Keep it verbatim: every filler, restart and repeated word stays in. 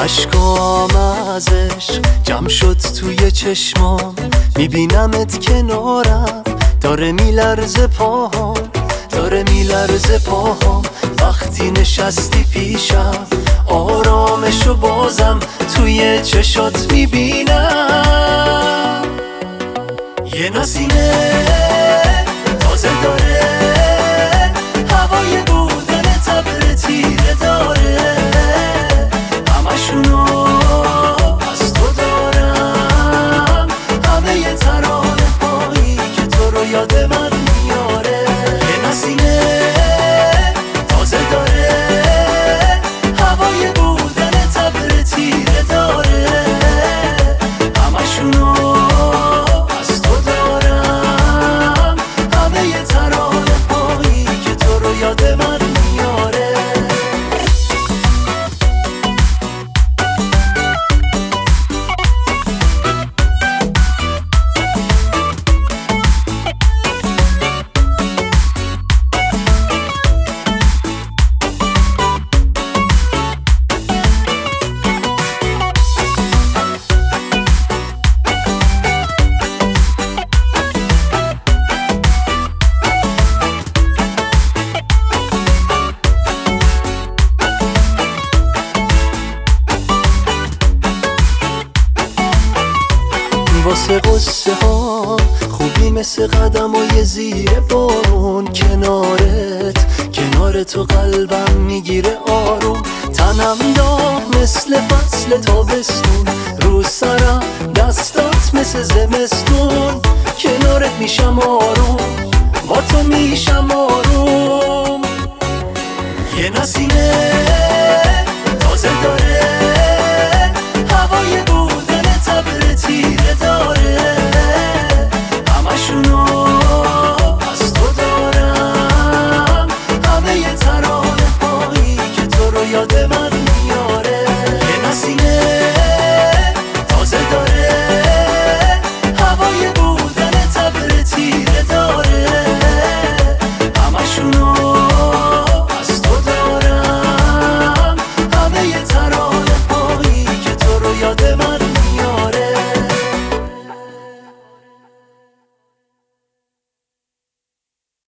اشکام از عشق جمع شد توی چشمام، میبینمت کنارم، داره میلرزه پاهام، داره میلرزه پاهام. وقتی نشستی پیشم آرامشو بازم توی چشات میبینم. یه نسیمه تازه داره، هوای بودن تبر تیره داره، همشونو از تو دارم، همه ی ترانه هایی که تو رو یاد من میاره. یه نسیمه تازه داره، هوای بودن تبر تیره داره، همشونو از تو دارم، همه ی ترانه هایی که تو رو یاد من میاره. واسه قصه ها خوبی مثل قدم های زیر بارون، کنارت کنار تو قلبم میگیره آروم. تنم داغ مثل فصل تابستون، رو سرم دستات مثل زمستون، کنارت میشم آروم، با تو میشم آروم. یه نسیمه